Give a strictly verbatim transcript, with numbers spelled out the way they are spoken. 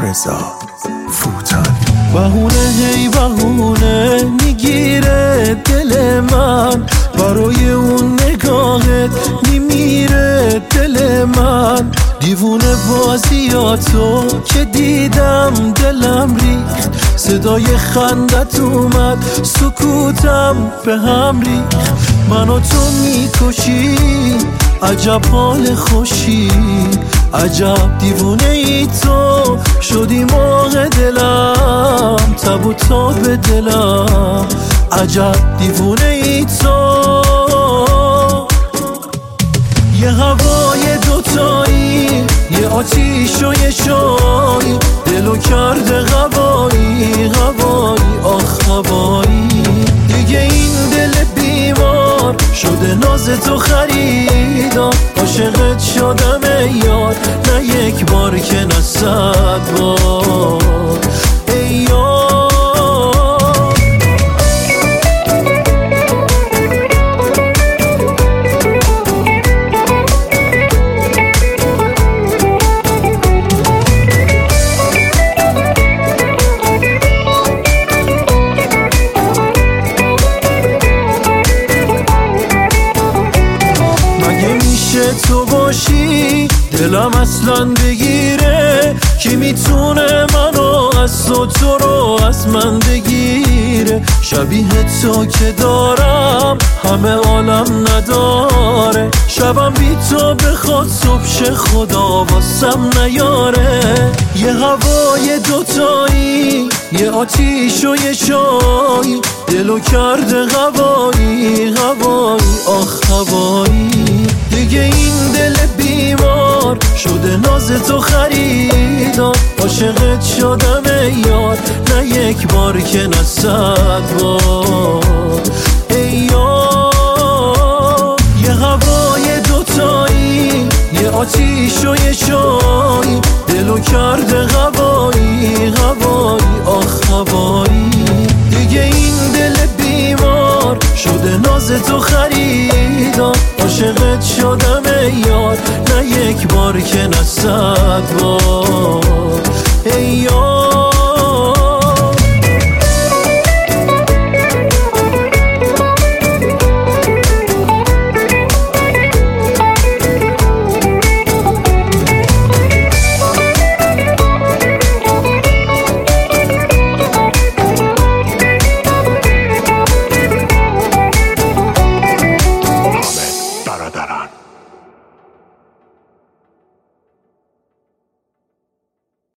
رضا فوتانی. بهونه هی بهونه میگیره دل من، برای اون نگاهت میمیره دل من. دیوونه بازیاتو که دیدم دلم ریخت، صدای خندت اومد سکوتم به هم ریخت. منو تو میکشی عجب حال خوشی، عجب دیوونه ای تو شدی موقع دلم، تب و تاب به دلم عجب دیوونه ای تو. یه هوای دوتایی، یه آتیش و یه شایی، دلو کرده غوایی غوایی آخ غوایی. دیگه این دل بیمار شده ناز تو خریدار، عاشقت شدم ای یار، نه یک بار که نه صد بار ای یار. تو باشی دلم اصلا بگیره، کی میتونه منو از تو تو رو از من بگیره. شبیه تو که دارم همه عالم نداره، شبم بی تو بخواد صبح خدا واسم نیاره. یه هوای دوتایی، یه آتیش و یه شایی، دلو کرده غوایی غوایی آخ غوایی. دیگه این دل بیمار شده ناز تو خریدار، عاشقت شدم ای یار، نه یک بار که نه صد بار ای یار. یه هوای دوتایی، یه آتیش و یه شایی، دلو کرده غوایی غوایی آخ غوایی. دیگه این دل بیمار شده ناز تو خریدار، عاشقت شدم ای یار، نه یک بار که نه صد بار ای یار.